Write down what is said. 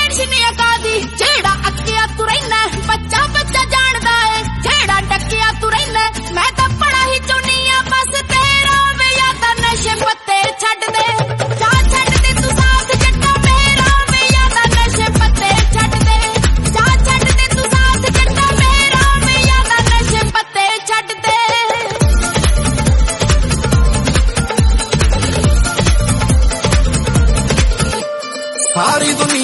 tension ਆ ਕਾਦੀ ਜਿਹੜਾ ਅੱਕਿਆ ਤੂੰ ਰਹਿਣਾ ਬੱਚਾ